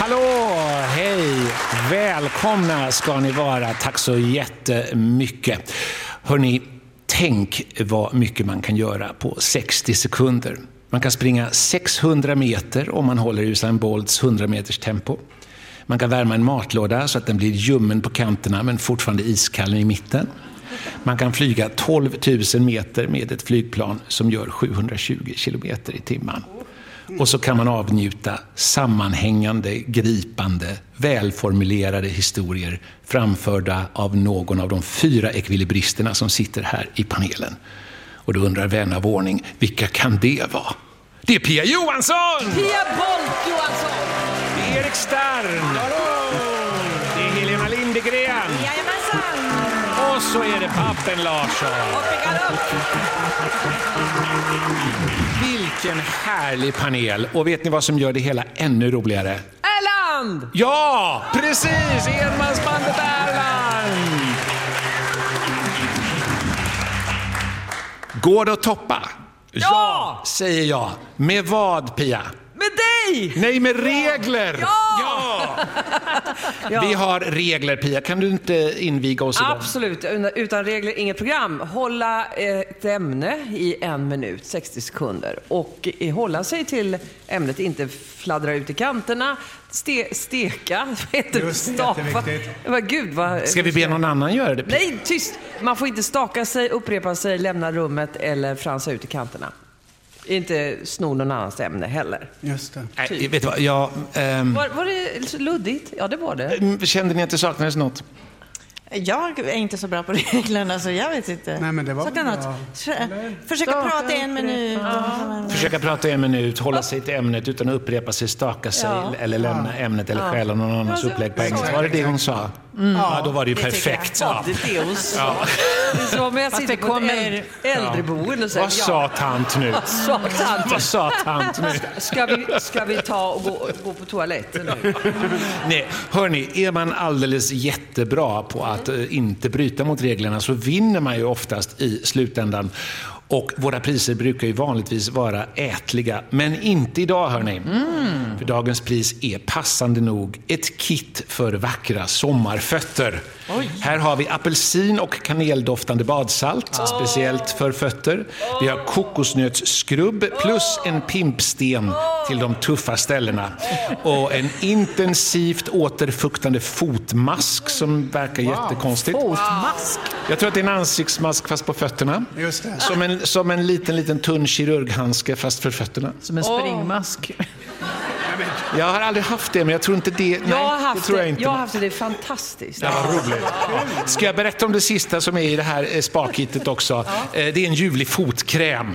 Hallå, hej, välkomna ska ni vara. Tack så jättemycket. Hörrni, tänk vad mycket man kan göra på 60 sekunder. Man kan springa 600 meter om man håller Usain Bolts 100 meters tempo. Man kan värma en matlåda så att den blir ljummen på kanterna men fortfarande iskall i mitten. Man kan flyga 12 000 meter med ett flygplan som gör 720 kilometer i timmen. Och så kan man avnjuta sammanhängande, gripande, välformulerade historier framförda av någon av de 4 ekvilibristerna som sitter här i panelen. Och då undrar vän av ordning, vilka kan det vara? Det är Pia Johansson! Pia Bolt Johansson! Det är Erik Stern! Det är Helena Lindegren! Jajamensan! Och så är det Pappen Larsson! Vilken härlig panel! Och vet ni vad som gör det hela ännu roligare? Erland! Ja, precis! Enmansbandet Erland! Går det att toppa? Ja! Säger jag. Med vad, Pia? Med dig! Nej, med regler! Ja! Ja! Vi har regler, Pia. Kan du inte inviga oss i dem? Absolut. Utan regler, inget program. Hålla ett ämne i 1 minut, 60 sekunder. Och hålla sig till ämnet, inte fladdra ut i kanterna. Steka, stapa. Gud, vad... Ska vi be någon annan göra det? Nej, tyst! Man får inte staka sig, upprepa sig, lämna rummet eller fransa ut i kanterna. Inte sno någon annans ämne heller. Just det. Nej, vet du vad? Var det luddigt? Ja, det var det. Kände ni att det saknades något? Jag är inte så bra på reglerna så jag vet inte. Nej, men det var Försöka prata i 1 minut. Försöka prata i 1 minut, hålla sig till ämnet utan att upprepa sig, staka sig eller lämna ämnet eller stjäla någon annans upplägg på engelska. Var det hon sa? Ja, då var det ju perfekt. Ja, det är det hon sa. Det är som jag sitter på ett äldreboende och säger, vad sa tant nu? Vad sa tant nu? Ska vi ta och gå på toaletten nu? Nej, hörni, är man alldeles jättebra på att inte bryta mot reglerna så vinner man ju oftast i slutändan. Och våra priser brukar ju vanligtvis vara ätliga, men inte idag, hörni. För dagens pris är passande nog ett kit för vackra sommarfötter. Oj. Här har vi apelsin och kaneldoftande badsalt, speciellt för fötter. Vi har kokosnötsskrubb plus en pimpsten till de tuffa ställena. Och en intensivt återfuktande fotmask som verkar jättekonstigt. Fotmask? Jag tror att det är en ansiktsmask fast på fötterna. Just det. Som en liten tunn kirurghandske fast för fötterna. Som en springmask. Jag har aldrig haft det, men jag tror inte det. Jag har haft det. Det är fantastiskt. Det var roligt. Ska jag berätta om det sista som är i det här sparkittet också? Det är en ljuvlig fotkräm.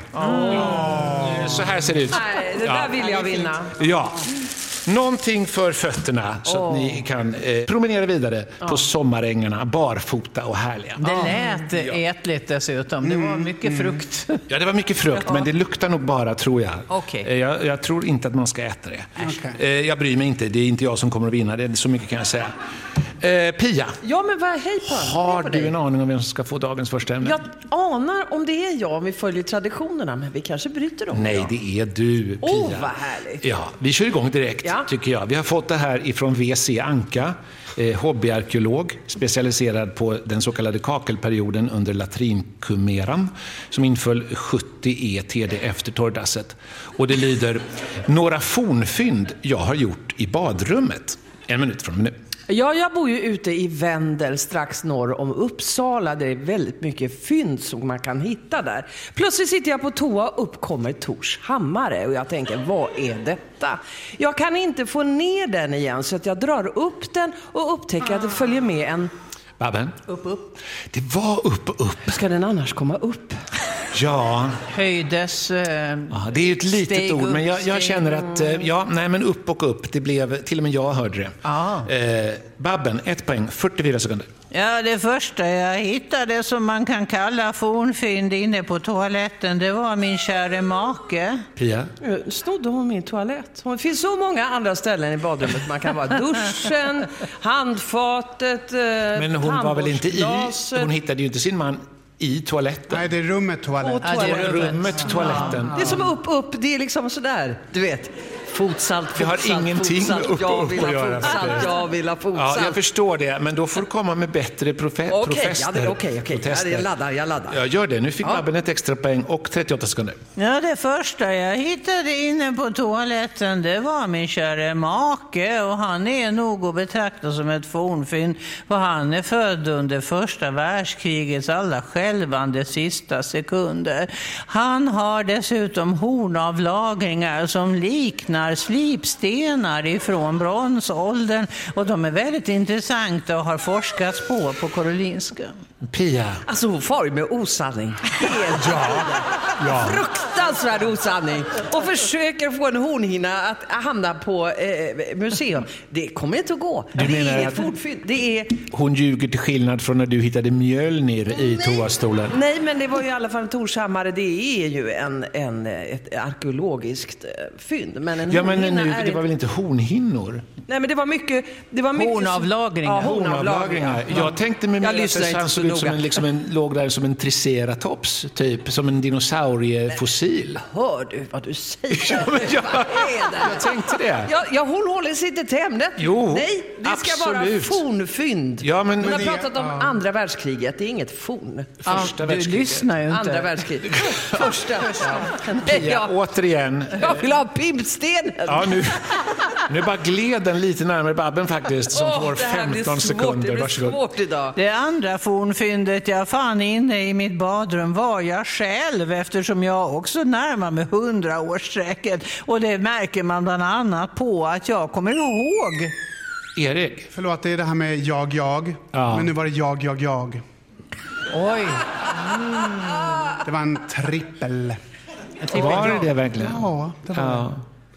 Så här ser det ut. Nej, det där vill jag vinna. Ja. Någonting för fötterna så att ni kan promenera vidare på sommarängarna, barfota och härliga. Det lät ätligt dessutom. Det var mycket frukt. Ja, det var mycket frukt, men det luktar nog bara, tror jag. Okay. Jag tror inte att man ska äta det. Okay. Jag bryr mig inte. Det är inte jag som kommer att vinna. Det är så mycket kan jag säga. Pia. Ja, men hej på. Har du en aning om vem som ska få dagens första ämne? Jag anar om det är jag, om vi följer traditionerna, men vi kanske bryter dem. Nej, det är du, Pia. Vad härligt. Ja, vi kör igång direkt, tycker jag. Vi har fått det här ifrån V.C. Anka, hobbyarkeolog, specialiserad på den så kallade kakelperioden under latrinkumeran, som inföll 70 ETD efter torrdasset. Och det lyder: några fornfynd jag har gjort i badrummet. 1 minut från nu. Ja, jag bor ju ute i Vendel strax norr om Uppsala. Det är väldigt mycket fynd som man kan hitta där. Plötsligt sitter jag på toa och uppkommer Tors hammare. Och jag tänker, vad är detta? Jag kan inte få ner den igen så att jag drar upp den och upptäcker att det följer med en... Babben? Upp. Det var upp. Ska den annars komma upp? Ja. Höjdes. Ja, det är ju ett litet ord, men jag känner att men upp och upp. Det blev, till och med jag hörde det. Babben, 1 poäng, 44 sekunder. Ja, det första jag hittade som man kan kalla fornfynd inne på toaletten, det var min kära make. Pia? Stod hon min toalett? Det finns så många andra ställen i badrummet. Man kan vara duschen, handfatet, men hon var väl inte i? Hon hittade ju inte sin man i toaletten. Nej, det är rummet toaletten. Rummet toaletten. Det är som upp. Det är liksom sådär, du vet. Fotsalt. Det har ingenting med upp att göra. Jag vill ha fotsalt. Ja, jag förstår det, men då får du komma med bättre protester. Okej. Jag laddar. Ja, gör det. Nu fick Babben ett extra poäng och 38 sekunder. Ja, det första jag hittade inne på toaletten, det var min kära make, och han är nog att betrakta som ett fornfynd, för han är född under första världskrigets alla skälvande sista sekunder. Han har dessutom hornavlagringar som liknar slipstenar ifrån bronsåldern, och de är väldigt intressanta och har forskats på Karolinska. Pia. Alltså hon far med osanning. Ja. Fruktansvärd osanning. Och försöker få en hornhinna att hamna på museum. Det kommer inte att gå. Du det menar är att ett fortfynd. Det är... Hon ljuger till skillnad från när du hittade Mjölnir i toastolen. Nej, men det var ju i alla fall en Torshammare. Det är ju ett arkeologiskt fynd. Men en Ja, men nu, är det var väl inte hornhinnor? Nej, men det var mycket Hornavlagringar. Ja, hornavlagringar. Jag tänkte med Jag mig lyssnar att inte han så såg ut som noga. låg där som en triceratops, typ. Som en dinosauriefossil. Hör du vad du säger? Men jag Vad är det? tänkte det. Ja, hon håller sig inte till ämnet. Jo, nej, det ska absolut. vara fornfynd. Ja, men hon har det- pratat om andra världskriget. Det är inget forn. Första Du världskriget. lyssnar ju inte. Andra världskriget. Första. Pia, återigen. Jag vill ha pimpstenen. Ja, nu bara gled den lite närmare Babben faktiskt, som får det här blir 15 svårt. sekunder. Det blir Varsågod. svårt idag. Det andra fornfyndet jag fann inne i mitt badrum var jag själv, eftersom jag också närmar mig 100-årsstrecket. Och det märker man bland annat på att jag kommer ihåg. Erik. Förlåt, det är det här med jag. Ja. Men nu var det jag. Oj. Det var en trippel. Var det verkligen? Ja, det var det.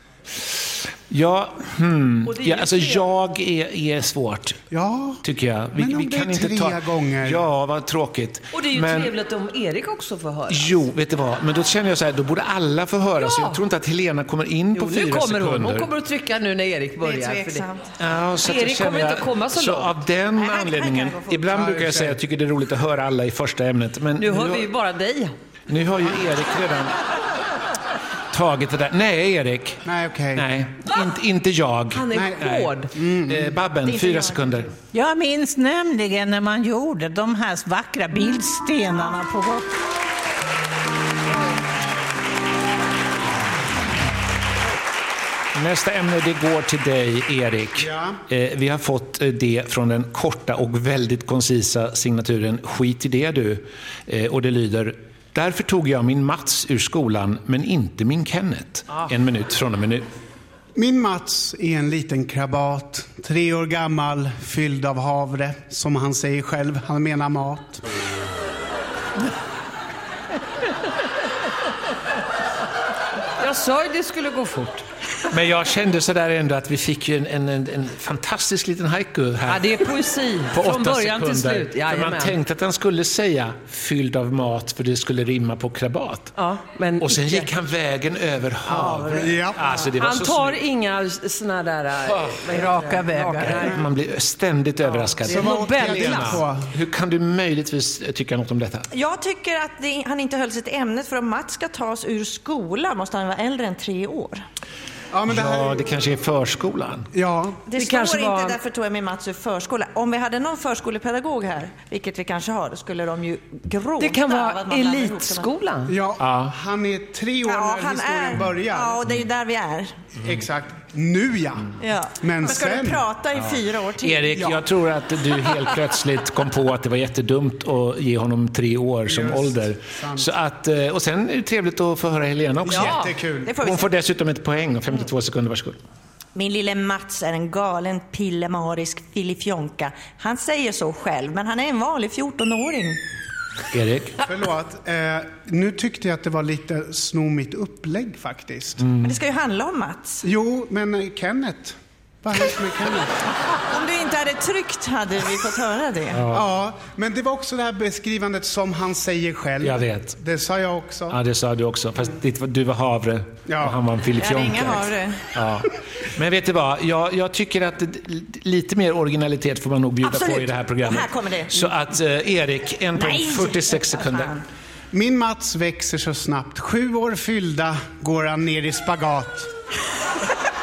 Ja, Och det är ju alltså tre- jag är svårt, Ja, tycker jag. Men om det är 3 gånger. Ja, vad tråkigt. Och det är ju Men- trevligt om Erik också får höra. Jo, vet du vad? Men då känner jag så här, då borde alla få höra. Ja. Så jag tror inte att Helena kommer in på Jo, 4 nu kommer sekunder. hon. Hon kommer att trycka nu när Erik börjar. Det är för tveksamt. Ja, så att Erik jag känner kommer inte att komma så långt. av den han anledningen, kan gå fort. ibland Ja, brukar jag i och för säga sig. att jag tycker det är roligt att höra alla i första ämnet. Men Nu hör vi ju bara dig. nu har ju Erik redan tagit det där. Nej, Erik. Nej, okej. Nej, inte jag. Han är Nej. hård. Babben, 4 sekunder. Jag minns nämligen när man gjorde de här vackra bildstenarna på vårt... Nästa ämne, det går till dig, Erik. Ja. Vi har fått det från den korta och väldigt koncisa signaturen Skit i det du. Och det lyder: därför tog jag min Mats ur skolan, men inte min Kenneth. 1 minut från och med nu. Min Mats är en liten krabat, 3 år gammal, fylld av havre. Som han säger själv, han menar mat. Jag sa ju det skulle gå fort. Men jag kände så där ändå att vi fick ju en fantastisk liten haiku här. Ja, det är poesi. På Från 8 början sekunder. till slut. För man Jajamän. tänkte att han skulle säga fylld av mat, för det skulle rimma på krabat. Ja, men Och sen icke. gick han vägen över havre. Ja. Alltså, det var Han så tar snyggt. inga såna där Raka vägar. nej. Man blir ständigt överraskad. det är Nobelpris. på. Hur kan du möjligtvis tycka något om detta? Jag tycker att han inte höll sig till ämnet, för om Mats ska tas ur skolan måste han vara äldre än 3 år. Ja, men det här... Ja, det kanske är förskolan. Ja, Det står kanske inte, var- därför tog jag med Mats ur förskola. Om vi hade någon förskolepedagog här, vilket vi kanske har, då skulle de ju gråta. Det kan av vara att man blandar ihop dem. elitskolan. ja, han är 3 år Ja, när historien börjar. Ja, och det är ju där vi är. Exakt. Nu ja. Ja. Men ska sen... du prata i 4 år till? Erik, jag tror att du helt plötsligt kom på att det var jättedumt att ge honom 3 år som Just, ålder. sant. Så att, och sen är det trevligt att få höra Helena också. Jättekul. Det får vi Hon se. får dessutom ett poäng, 52 sekunder, varsågod. Min lille Mats är en galen pillemarisk filifjonka. Han säger så själv, men han är en vanlig 14-åring. Erik? Förlåt. Nu tyckte jag att det var lite snommigt upplägg faktiskt. Men det ska ju handla om Mats. Jo, men Kenneth. Vad har hänt med Kenneth? Om du inte hade tryckt hade vi fått höra det. Ja, men det var också det här beskrivandet som han säger själv. Jag vet. Det sa jag också. Ja, det sa du också. Fast du var havre Ja. och han var en Jag filifjonka. hade inga havre. Ja. Men vet du vad? Jag tycker att lite mer originalitet får man nog bjuda Absolut. på i det här programmet. Och här kommer det. Så att Erik, 1 poäng, 46 sekunder. Fan. Min Mats växer så snabbt. 7 år fyllda går han ner i spagat.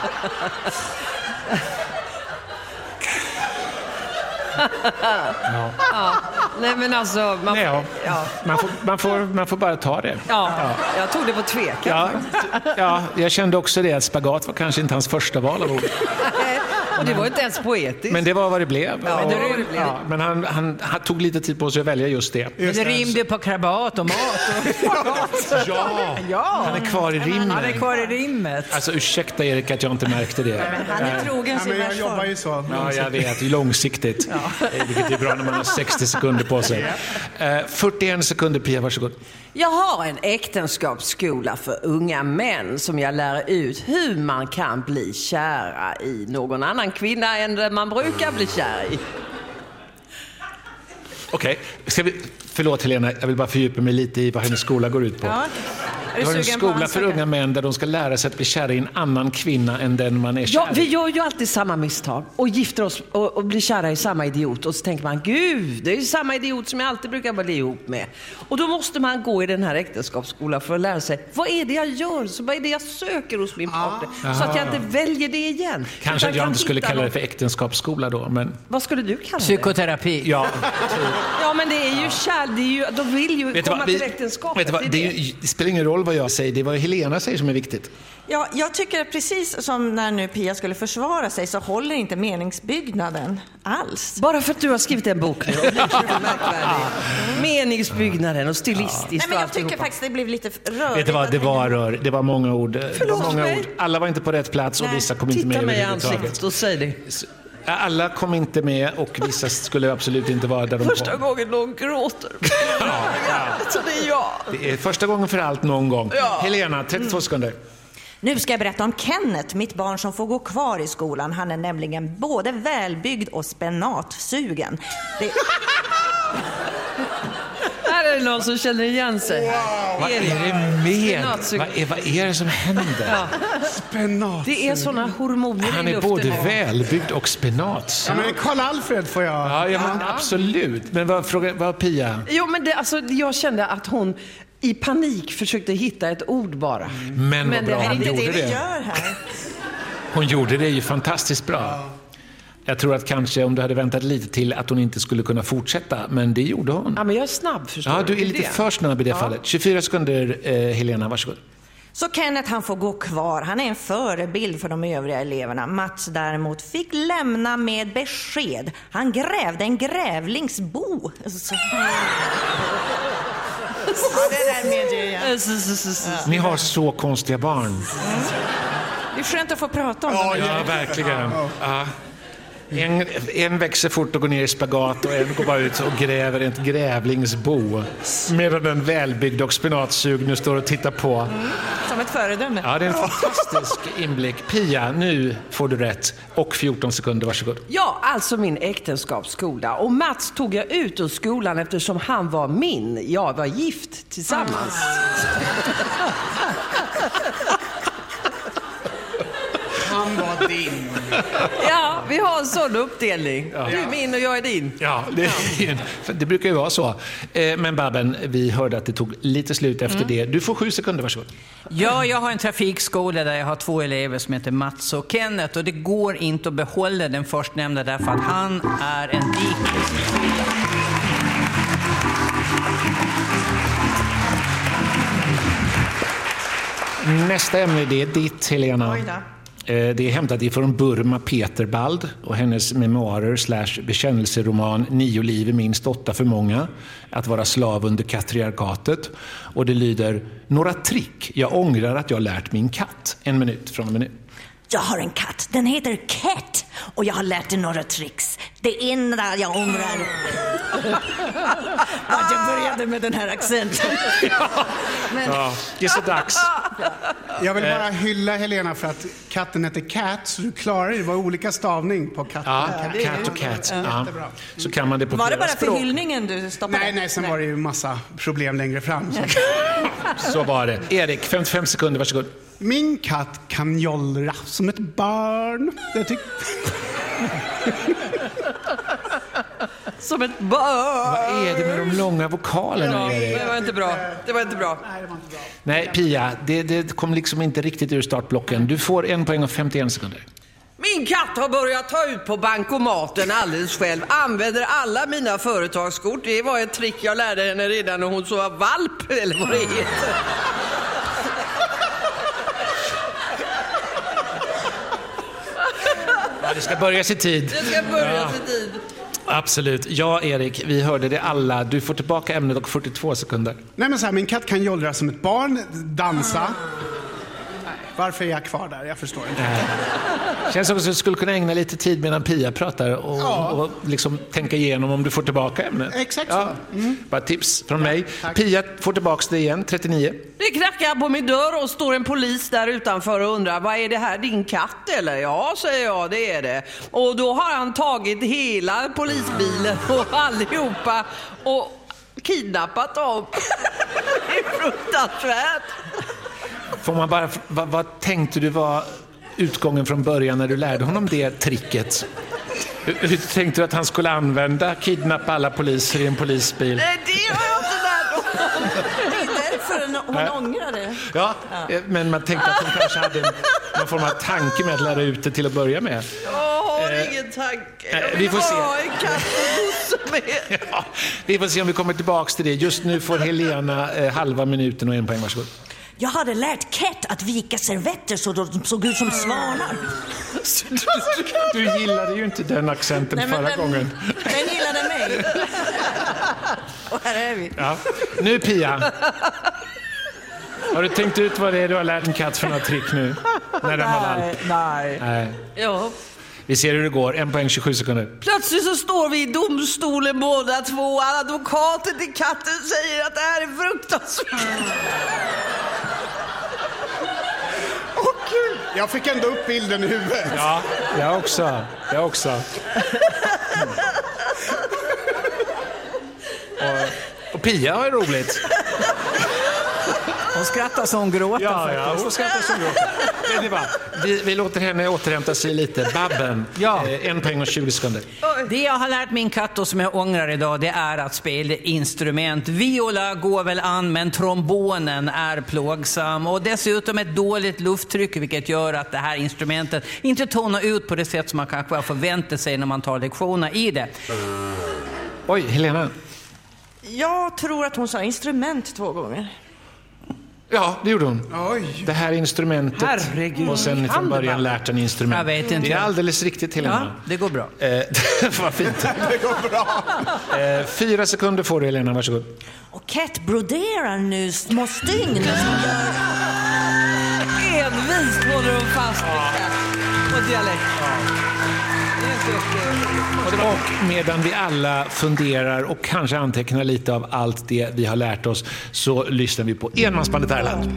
Ja. Nej men alltså man får bara ta det. Ja. Jag tog det på tvekan. Ja, jag kände också det att spagat var kanske inte hans första val av ord. Och det var inte ens poetiskt. Men det var vad det blev. Men han tog lite tid på sig att välja just det. Det rymde på krabat och mat. Ja, han är kvar i rimmet. Han är kvar i rimmet. Alltså ursäkta Erik att jag inte märkte det. Men han är trogen sin Jag jobbar ju så. Ja, jag vet. Långsiktigt. Vilket är bra när man har 60 sekunder på sig. 41 sekunder, Pia, varsågod. Jag har en äktenskapsskola för unga män som jag lär ut hur man kan bli kära i någon annan kvinna än den man brukar bli kär i. Okej. Förlåt Helena, jag vill bara fördjupa mig lite i vad hennes skola går ut på. Ja. Det har en skola för unga män där de ska lära sig att bli kära i en annan kvinna än den man är kär i. Ja, vi gör ju alltid samma misstag och gifter oss och blir kära i samma idiot. Och så tänker man, gud, det är ju samma idiot som jag alltid brukar bli ihop med. Och då måste man gå i den här äktenskapsskolan för att lära sig, vad är det jag gör? Så vad är det jag söker hos min partner? Så att jag inte väljer det igen. Kanske att jag inte skulle kalla det för äktenskapsskola då, men... Vad skulle du kalla det? Psykoterapi. Ja. Ja, men det är ju kärl, det är ju, de vill ju komma till äktenskapet. Vet du vad? Det spelar ingen roll vad jag säger, det är vad Helena säger som är viktigt. Ja, jag tycker att precis som när nu Pia skulle försvara sig så håller inte meningsbyggnaden alls. Bara för att du har skrivit en bok nu. Meningsbyggnaden och stilistiskt. Nej, men och jag tycker alltihopa. faktiskt det blev lite rörigt. Vet du vad, det var många ord. Förlåt mig. Alla var inte på rätt plats och vissa kom inte med Titta mig i överhuvudtaget. ansiktet och säg det. Alla kom inte med och vissa skulle absolut inte vara där de Första kom. gången någon gråter. Så det är jag. Det är första gången för allt någon gång. Helena, 32 sekunder. Nu ska jag berätta om Kenneth, mitt barn som får gå kvar i skolan. Han är nämligen både välbyggd och spenatsugen. Här är det någon som känner igen sig. Vad är det med? Vad är det som händer? Ja. Spenat. Det är såna hormoner Han i är luften. både välbyggd och spenat. Ja, men Karl Alfred får jag. Ja, men absolut. Men vad Pia? Jo, men jag kände att hon i panik försökte hitta ett ord bara. Men vad bra Är det hon inte gjorde det vi det. gör här? Hon gjorde det ju fantastiskt bra. Jag tror att kanske om du hade väntat lite till att hon inte skulle kunna fortsätta, men det gjorde hon. Ja, men jag är snabb, förstår Ja, du är lite för snabb i det fallet. 24 sekunder, Helena, varsågod. Så Kenneth, han får gå kvar. Han är en förebild för de övriga eleverna. Mats däremot fick lämna med besked. Han grävde en grävlingsbo. Så. Ja, det där medger jag. Ni har så konstiga barn. Det är skönt att få prata om det. Ja, verkligen. Ja. En växer fort och går ner i spagat och en går bara ut och gräver ett grävlingsbo. Medan den välbyggd och spenatsug nu står och tittar på. Som ett föredöme. Ja, det är en fantastisk inblick. Pia, nu får du rätt. Och 14 sekunder, varsågod. Ja, alltså min äktenskapsskola. Och Mats tog jag ut ur skolan eftersom han var min. Jag var gift tillsammans. Han var din. Ja, vi har en sån uppdelning. Du är min och jag är din. Ja, det brukar ju vara så. Men Babben, vi hörde att det tog lite slut efter det. Du får 7 sekunder, varsågod. Ja, jag har en trafikskola där jag har 2 elever som heter Mats och Kenneth. Och det går inte att behålla den förstnämnda därför att han är en dikes. Nästa ämne, det är ditt, Helena. Oj då. Det är hämtat ifrån Burma Peterbald och hennes memoarer / bekännelseroman 9 liv är minst 8 för många. Att vara slav under katriarkatet. Och det lyder: några trick jag ångrar att jag lärt min katt. 1 minut från och med nu. Jag har en katt. Den heter Cat. Och jag har lärt dig några tricks. Det enda jag ångrar att jag började med den här accenten. Men... Ja, det är så dags. Jag vill bara hylla Helena för att katten heter Cat, så du klarar det. Det var olika stavning på katten. Ja, cat och cat. Ja. Så kan man det på Var det flera bara för språk. hyllningen du stoppade? Nej, sen var det ju massa problem längre fram. Så var det. Erik, 55 sekunder, varsågod. Min katt kan jollra som ett barn. Som ett barn. Vad är det med de långa vokalerna? Ja, det var inte bra. Det var inte bra. Nej, Pia, det kom liksom inte riktigt ur startblocken. Du får 1 poäng och 51 sekunder. Min katt har börjat ta ut på bankomaten alldeles själv. Använder alla mina företagskort. Det var ett trick jag lärde henne redan när hon så var valp, eller vad det heter. Ja, det ska börja i tid. Det ska börja i tid. Absolut. Ja, Erik, vi hörde det alla. Du får tillbaka ämnet och 42 sekunder. Nej, men så här, min katt kan jollra som ett barn, dansa. Varför är jag kvar där? Jag förstår inte. Känns som att du skulle kunna ägna lite tid medan Pia pratar och liksom tänka igenom om du får tillbaka ämnet. Exakt så. Bara tips från mig. Tack. Pia får tillbaka det igen, 39. Det knackar på min dörr och står en polis där utanför och undrar: vad är det här, din katt eller? Ja, säger jag, det är det. Och då har han tagit hela polisbilen och allihopa och kidnappat dem. Det är fruktansvärt. Får man bara, vad tänkte du var utgången från början när du lärde honom det tricket? Hur tänkte du att han skulle använda kidnappa alla poliser i en polisbil? Nej, det har jag inte lärt honom. Det är därför hon ångrar det. Ja, men man tänkte att hon kanske hade någon form av tanke med att lära ut det till att börja med. Jag har ingen tanke. Vi får se. En katt och gosse med. Ja, vi får se om vi kommer tillbaka till det. Just nu får Helena halva minuten och 1 poäng, varsågod. Jag hade lärt Cat att vika servetter så de såg ut som svanar. Du gillade ju inte den accenten förra gången. Den gillade mig. Och här är vi. Ja. Nu Pia. Har du tänkt ut vad det är du har lärt en katt för några trick nu? När den var valp? Nej. Ja. Vi ser hur det går. 1 poäng, 27 sekunder. Plötsligt så står vi i domstolen båda två. Advokaten till katten säger att det här är fruktansvärt. Jag fick ändå upp bilden i huvudet. Ja, jag också. Och Pia har roligt. Hon skrattar som hon gråter. Ja, hon skrattar som gråter. Vi låter henne återhämta sig lite. Babben, 1 poäng och 20 sekunder. Det jag har lärt min katt och som jag ångrar idag, det är att spela instrument. Viola går väl an, men trombonen är plågsam. Och dessutom ett dåligt lufttryck, vilket gör att det här instrumentet inte tonar ut på det sätt som man kanske förväntar sig när man tar lektioner i det. Oj, Helena. Jag tror att hon sa instrument 2 gånger. Ja, det gjorde hon. Oj. Det här instrumentet. Herregud. Och sen från början lärt en instrument. Jag vet inte. Det är alldeles riktigt, Helena. Ja, det går bra. Vad fint. Det går bra. 4 sekunder får du, Helena, varsågod. Och Cat broderar nu små stygn. Envist håller de fast vid katt och dialekt. Det är inte okej. Och medan vi alla funderar och kanske antecknar lite av allt det vi har lärt oss, så lyssnar vi på Enmansbandet Erland.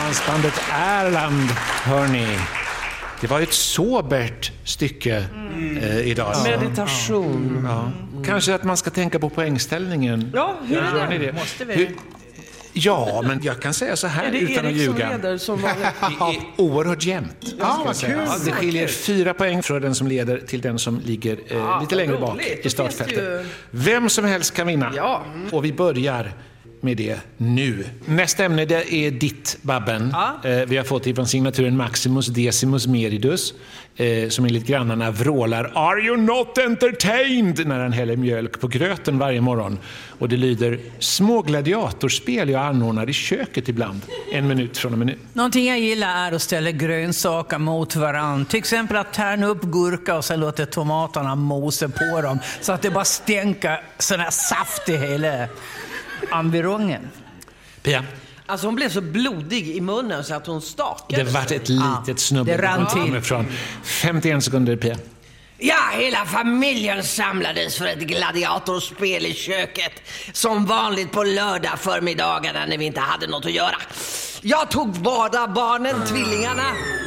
Enmansbandet Erland, hörni. Det var ett sobert stycke. idag. Meditation. Ja. Kanske att man ska tänka på poängställningen. Ja, hur är det? Måste vi? Ja, men jag kan säga så här Är det utan att Erik som ljuga. leder som vanligt? Det är oerhört jämnt. vad kul. Det skiljer 4 poäng från den som leder till den som ligger lite längre bak roligt. i startfältet. Då finns Vem som helst kan vinna. Ja. Och vi börjar med det nu. Nästa ämne det är ditt, Babben. Vi har fått ifrån signaturen Maximus Decimus Meridus som enligt grannarna vrålar "Are you not entertained?" när han häller mjölk på gröten varje morgon. Och det lyder "Små gladiatorspel jag anordnar i köket ibland. 1 minut från och med nu." Någonting jag gillar är att ställa grönsaker mot varann. Till exempel att tärna upp gurka och sen låta tomaterna mosa på dem. Så att det bara stänker sån här saft i hela environgen. Pia, Alltså hon blev så blodig i munnen så att hon stakade. det vart ett litet snubbel. det rann till. Från 51 sekunder, Pia. Ja, hela familjen samlades för ett gladiatorspel i köket. Som vanligt på lördag förmiddagarna när vi inte hade något att göra. Jag tog båda barnen, tvillingarna.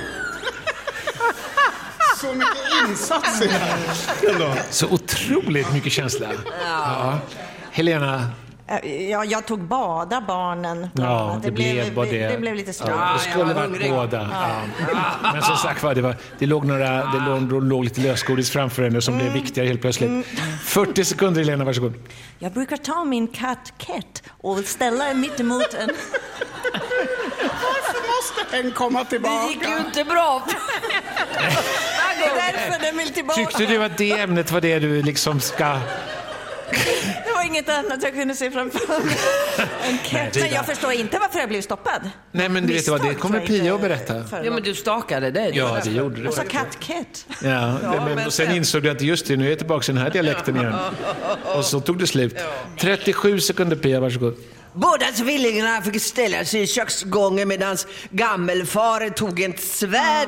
Så mycket insats i det här. Så otroligt mycket känsla. Ja. Helena, Ja, jag tog båda barnen. ja, det blev bara det. Det blev lite stort. Ja, det skulle varit båda. Ja. Men som sagt var, det låg lite lösgodis framför henne som blev viktigare helt plötsligt. 40 sekunder, Helena, varsågod. Jag brukar ta min katt Cat och ställa den mitt emot en... Varför måste den komma Det gick ju tillbaka? inte bra. Det är därför den vill tillbaka. Tyckte du att det ämnet var det du liksom ska... Det var inget annat jag kunde se framför mig. En katt. Men jag förstår inte varför jag blev stoppad. Nej, men du vet vad, det kommer Pia att berätta. Ja, men du stakade dig. Ja, det gjorde du. Och så Cat. Ja, men och sen insåg du att just det, nu är jag tillbaka i den här dialekten igen. Och så tog det slut. 37 sekunder, Pia, varsågod. Båda tvillingarna fick ställa sig i köksgången medan gammelfar tog ett svärd.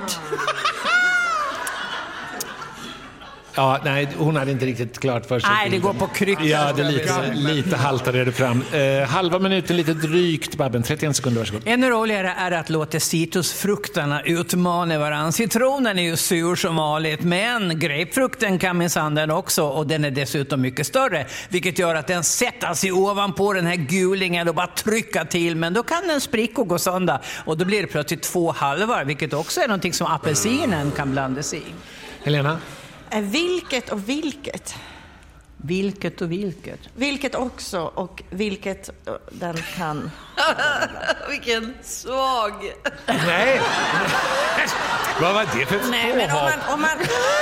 Ja, nej, hon hade inte riktigt klart för sig. Nej, det går på kryckor. Ja, det lite haltade det fram. Halva minuten, lite drygt, Babben. 31 sekunder, varsågod. Ännu roligare är att låta citrusfrukterna utmana varandra. Citronen är ju sur som vanligt, men grapefrukten kan minsann den också, och den är dessutom mycket större, vilket gör att den sätter sig ovanpå den här gulingen och bara trycker till, men då kan den spricka och gå sönder, och då blir det plötsligt 2 halvar, vilket också är någonting som apelsinen kan blandas i. Helena? Vilket och vilket? Vilket och vilket? Vilket också och vilket den kan. Vilken svag. Nej. Vad var det för ett Nej, men om man...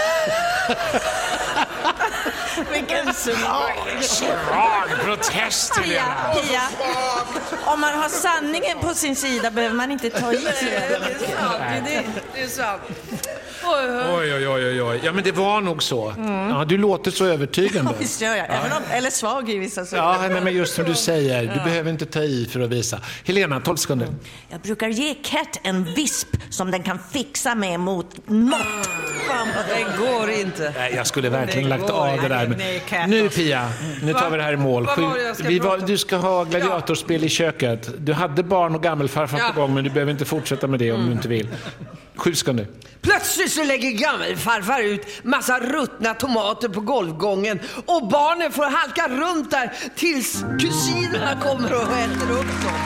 Vilken svag protest, Pia. Om man har sanningen på sin sida behöver man inte ta i sig. Det är sant. Oj. Ja, men det var nog så. Ja, du låter så övertygande. Visst gör jag. Eller svag i vissa saker. Ja, nej, men just som du säger, du behöver inte ta i för att visa. Helena, 12 sekunder. Jag brukar ge Cat en visp som den kan fixa med mot något. Det går inte. Nej, jag skulle verkligen lagt av det där. Nej, Cat. Nu, Pia, nu tar vi det här i mål. Vad var det jag ska prata om? Du ska ha gladiatorspel i köket. Du hade barn och gammelfarfar på gång, men du behöver inte fortsätta med det om du inte vill. 7 sekunder. Plötsligt så lägger gammelfarfar ut massa ruttna tomater på golvgången och barnen får halka runt där tills kusinerna kommer och äter upp dem.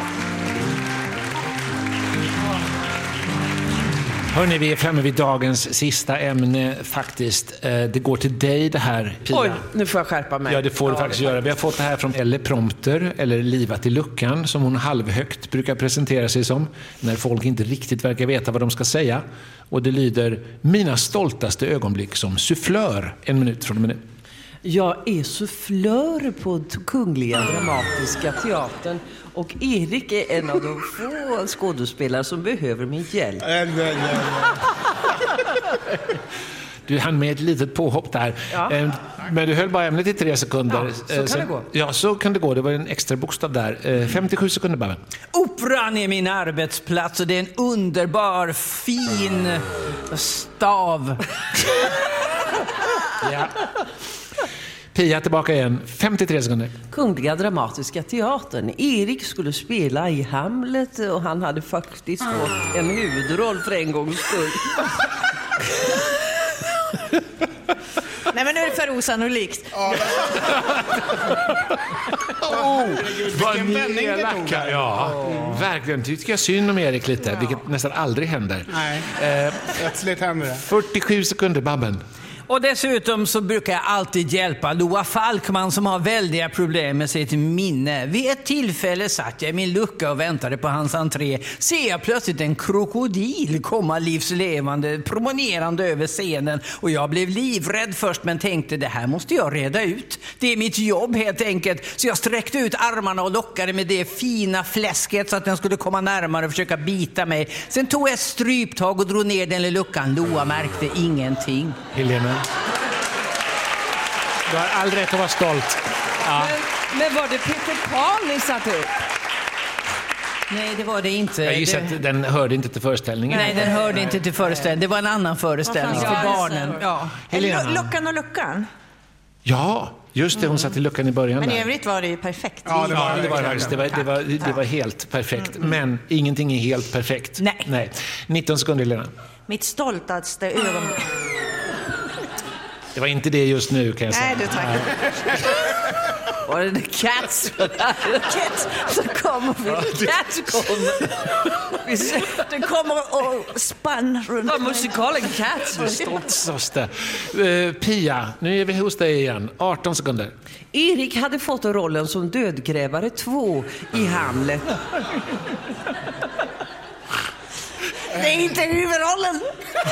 Hörrni, vi är framme vid dagens sista ämne faktiskt. Det går till dig det här, Pia. Oj, nu får jag skärpa mig. Ja, det får du faktiskt göra. Vi har fått det här från Elle Prompter, eller Livat i luckan, som hon halvhögt brukar presentera sig som, när folk inte riktigt verkar veta vad de ska säga. Och det lyder: mina stoltaste ögonblick som sufflör. 1 minut från och med nu. Jag är sufflör på Kungliga Dramatiska Teatern och Erik är en av de få skådespelare som behöver min hjälp. Du hann med ett litet påhopp där. Ja. Men du höll bara ämnet i 3 sekunder. Ja, så kan det gå. Ja, så kan det gå. Det var en extra bokstav där. 57 sekunder bara. Operan är min arbetsplats och det är en underbar, fin stav. Ja. Pia tillbaka igen. 53 sekunder. Kungliga Dramatiska Teatern. Erik skulle spela i Hamlet och han hade faktiskt fått en huvudroll för en gångs skull. Nej, men nu är det för osannolikt. Vilken vändning det tog. Ja, verkligen. Tycker jag synd om Erik lite, vilket nästan aldrig händer. Nej, plötsligt händer det. 47 sekunder, Babben. Och dessutom så brukar jag alltid hjälpa Loa Falkman som har väldiga problem med sitt minne. Vid ett tillfälle satt jag i min lucka och väntade på hans entré. Ser jag plötsligt en krokodil komma livslevande, promenerande över scenen. Och jag blev livrädd först men tänkte det här måste jag reda ut. Det är mitt jobb helt enkelt. Så jag sträckte ut armarna och lockade med det fina fläsket så att den skulle komma närmare och försöka bita mig. Sen tog jag ett stryptag och drog ner den i luckan. Loa märkte ingenting. Helena. Du har all rätt att vara stolt. Ja. Men var det Peter Pan ni satte upp? Nej, det var det inte. Jag gissar att den hörde inte till föreställningen. Nej, den hörde inte till föreställningen. Det var en annan föreställning för barnen. Ja. Helena. Luckan och luckan. Ja, just det. Hon satt i luckan i början. Men i där. övrigt var det ju perfekt. Ja, det var helt perfekt. Men ingenting är helt perfekt. Nej. 19 sekunder, Helena. Mitt stoltaste ögonblick. Det var inte det just nu, kan jag säga. Nej, du tack. Var det The Cats? Cats som kommer. Cats kommer. Den kommer och spann runt. Vad musikalen Cats. Stolt. Pia, nu är vi hos dig igen. 18 sekunder. Erik hade fått rollen som dödgrävare 2 i Hamlet. Det är inte huvudrollen.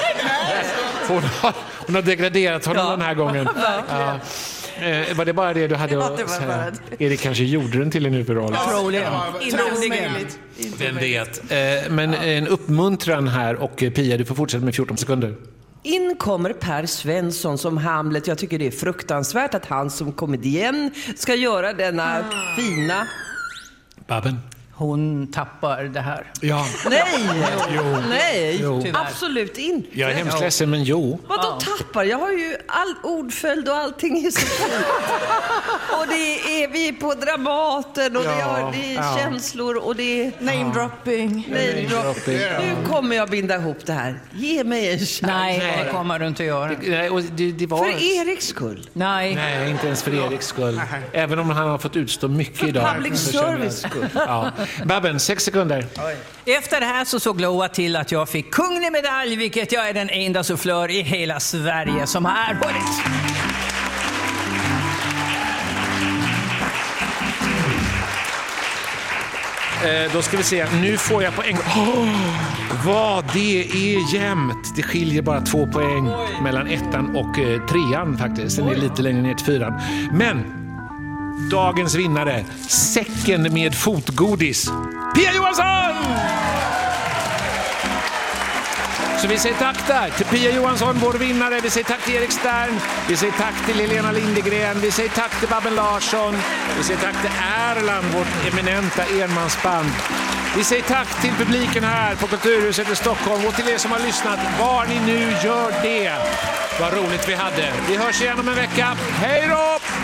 Hon har degraderat honom den här gången. Ja. Var det bara det du hade att säga? Erik kanske gjorde den till en huvudroll. Troligen. Vem vet. Men en uppmuntran här och Pia, du får fortsätta med 14 sekunder. In kommer Per Svensson som Hamlet. Jag tycker det är fruktansvärt att han som komedien ska göra denna fina... Babben. Hon tappar det här. Ja. Nej, Jo. absolut inte. Jag är hemskt ledsen, men jo. Vadå tappar? Jag har ju all ordföljd och allting är så fint. Och det är vi på Dramaten och det är känslor och det är Name-dropping. Nu kommer jag binda ihop det här. Ge mig en chans. Nej, det kommer du inte göra. Det var... För Eriks skull. Nej, inte ens för Eriks skull. Även om han har fått utstå mycket För idag. public så känner jag- service skull. Ja. Babben, 6 sekunder. efter det här så såg Loa till att jag fick kunglig medalj, vilket jag är den enda sufflör i hela Sverige som har erhållit. Då ska vi se, nu får jag poäng. Vad det är jämnt. Det skiljer bara 2 poäng mellan 1:an och 3:an faktiskt. Den är lite längre ner till 4:an. Men dagens vinnare, säcken med fotgodis, Pia Johansson! Så vi säger tack där till Pia Johansson, vår vinnare. Vi säger tack till Erik Stern. Vi säger tack till Helena Lindegren. Vi säger tack till Babben Larsson. Vi säger tack till Erland, vårt eminenta enmansband. Vi säger tack till publiken här på Kulturhuset i Stockholm och till er som har lyssnat. Var ni nu gör det. Vad roligt vi hade. Vi hörs igen om en vecka. Hej då!